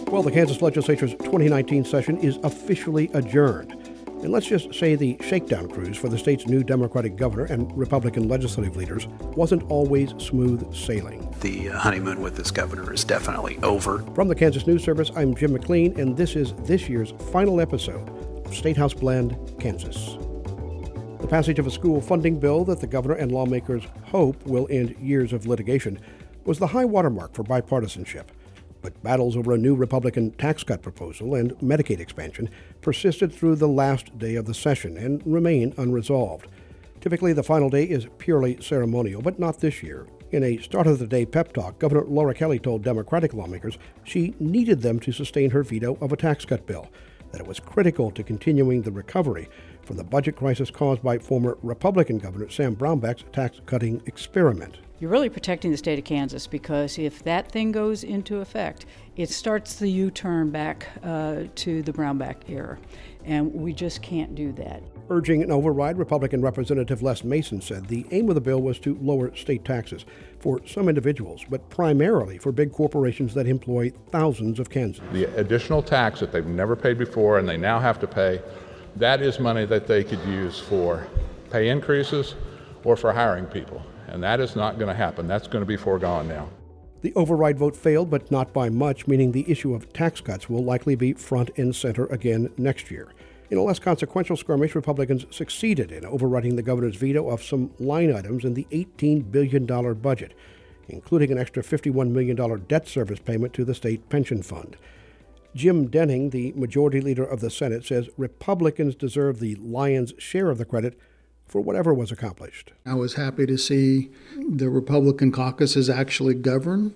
Well, the Kansas Legislature's 2019 session is officially adjourned. And let's just say the shakedown cruise for the state's new Democratic governor and Republican legislative leaders wasn't always smooth sailing. The honeymoon with this governor is definitely over. From the Kansas News Service, I'm Jim McLean, and this is this year's final episode of State House Blend, Kansas. The passage of a school funding bill that the governor and lawmakers hope will end years of litigation was the high watermark for bipartisanship. But battles over a new Republican tax cut proposal and Medicaid expansion persisted through the last day of the session and remain unresolved. Typically, the final day is purely ceremonial, but not this year. In a start-of-the-day pep talk, Governor Laura Kelly told Democratic lawmakers she needed them to sustain her veto of a tax cut bill, that it was critical to continuing the recovery from the budget crisis caused by former Republican Governor Sam Brownback's tax-cutting experiment. You're really protecting the state of Kansas, because if that thing goes into effect, it starts the U-turn back to the Brownback era, and we just can't do that. Urging an override, Republican Representative Les Mason said the aim of the bill was to lower state taxes for some individuals, but primarily for big corporations that employ thousands of Kansans. The additional tax that they've never paid before and they now have to pay, that is money that they could use for pay increases or for hiring people. And that is not going to happen. That's going to be foregone now. The override vote failed, but not by much, meaning the issue of tax cuts will likely be front and center again next year. In a less consequential skirmish, Republicans succeeded in overriding the governor's veto of some line items in the $18 billion budget, including an extra $51 million debt service payment to the state pension fund. Jim Denning, the majority leader of the Senate, says Republicans deserve the lion's share of the credit for whatever was accomplished. I was happy to see the Republican caucuses actually govern.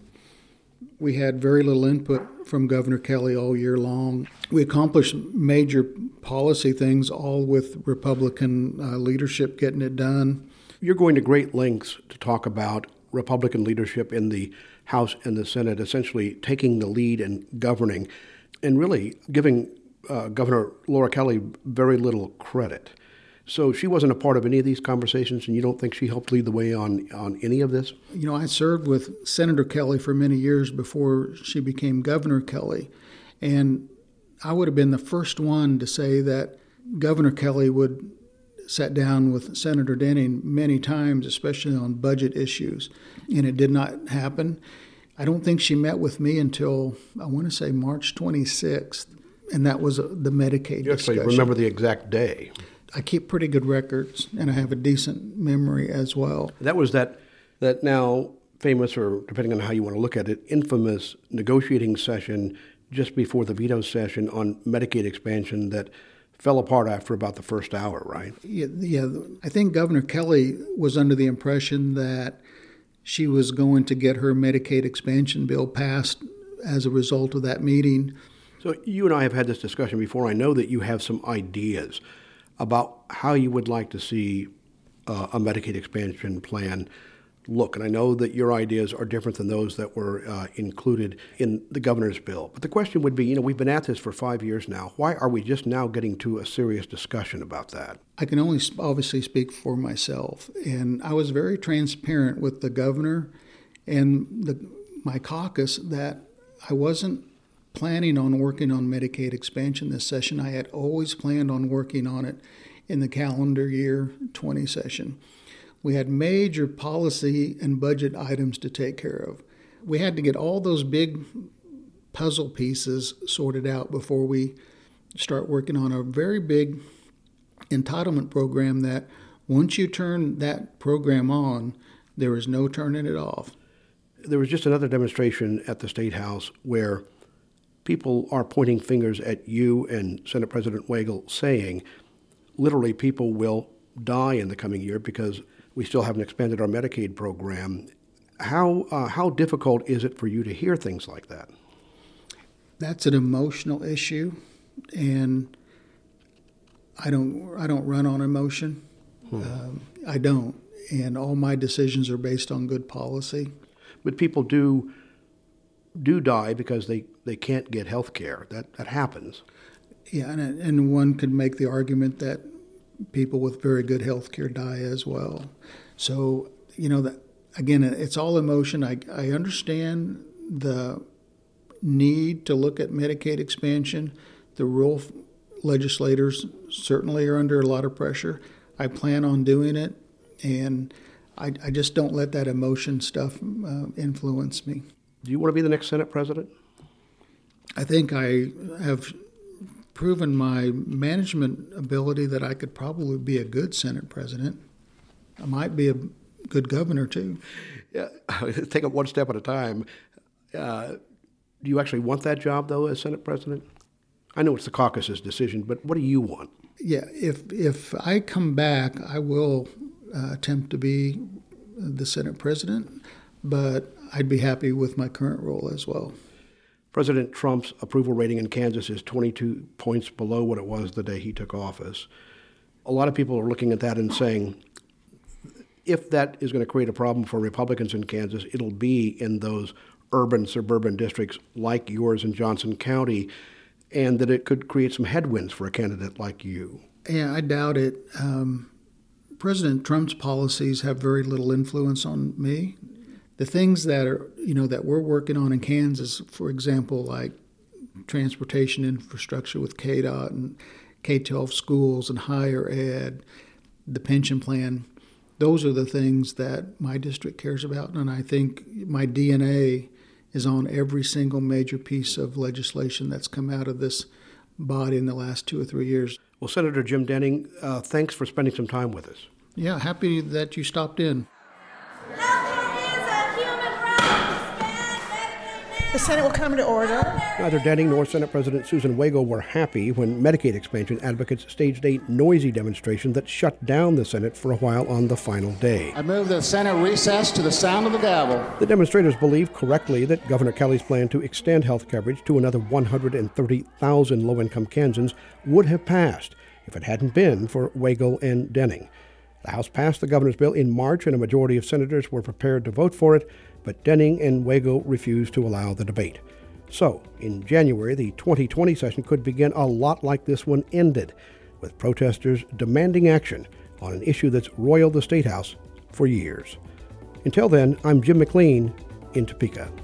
We had very little input from Governor Kelly all year long. We accomplished major policy things, all with Republican leadership getting it done. You're going to great lengths to talk about Republican leadership in the House and the Senate, essentially taking the lead and governing, and really giving Governor Laura Kelly very little credit. So she wasn't a part of any of these conversations, and you don't think she helped lead the way on any of this? You know, I served with Senator Kelly for many years before she became Governor Kelly, and I would have been the first one to say that Governor Kelly would sit down with Senator Denning many times, especially on budget issues, and it did not happen. I don't think she met with me until, I want to say, March 26th, and that was the Medicaid You discussion. actually remember the exact day. I keep pretty good records, and I have a decent memory as well. That was that now famous, or depending on how you want to look at it, infamous negotiating session just before the veto session on Medicaid expansion that fell apart after about the first hour, right? Yeah. I think Governor Kelly was under the impression that she was going to get her Medicaid expansion bill passed as a result of that meeting. So you and I have had this discussion before. I know that you have some ideas about how you would like to see a Medicaid expansion plan look. And I know that your ideas are different than those that were included in the governor's bill. But the question would be, we've been at this for 5 years now. Why are we just now getting to a serious discussion about that? I can only obviously speak for myself. And I was very transparent with the governor and my caucus that I wasn't planning on working on Medicaid expansion this session. I had always planned on working on it in the calendar year 20 session. We had major policy and budget items to take care of. We had to get all those big puzzle pieces sorted out before we start working on a very big entitlement program that once you turn that program on, there is no turning it off. There was just another demonstration at the State House where people are pointing fingers at you and Senate President Wagle, saying literally people will die in the coming year because we still haven't expanded our Medicaid program. How difficult is it for you to hear things like that? That's an emotional issue, and I don't run on emotion. I don't, and all my decisions are based on good policy. But people do die because they can't get health care. That happens. Yeah, and one could make the argument that people with very good health care die as well. So, that again, it's all emotion. I understand the need to look at Medicaid expansion. The rural legislators certainly are under a lot of pressure. I plan on doing it, and I just don't let that emotion stuff influence me. Do you want to be the next Senate president? I think I have proven my management ability that I could probably be a good Senate president. I might be a good governor, too. Yeah, take it one step at a time. Do you actually want that job, though, as Senate president? I know it's the caucus's decision, but what do you want? Yeah, if I come back, I will attempt to be the Senate president, but I'd be happy with my current role as well. President Trump's approval rating in Kansas is 22 points below what it was the day he took office. A lot of people are looking at that and saying, if that is going to create a problem for Republicans in Kansas, it'll be in those urban, suburban districts like yours in Johnson County, and that it could create some headwinds for a candidate like you. Yeah, I doubt it. President Trump's policies have very little influence on me. The things that are, that we're working on in Kansas, for example, like transportation infrastructure with KDOT and K-12 schools and higher ed, the pension plan, those are the things that my district cares about. And I think my DNA is on every single major piece of legislation that's come out of this body in the last 2 or 3 years. Well, Senator Jim Denning, thanks for spending some time with us. Yeah, happy that you stopped in. The Senate will come to order. Neither Denning nor Senate President Susan Wagle were happy when Medicaid expansion advocates staged a noisy demonstration that shut down the Senate for a while on the final day. I move the Senate recess to the sound of the gavel. The demonstrators believe correctly that Governor Kelly's plan to extend health coverage to another 130,000 low-income Kansans would have passed if it hadn't been for Wagle and Denning. The House passed the governor's bill in March, and a majority of senators were prepared to vote for it, but Denning and Wagle refused to allow the debate. So, in January, the 2020 session could begin a lot like this one ended, with protesters demanding action on an issue that's roiled the State House for years. Until then, I'm Jim McLean in Topeka.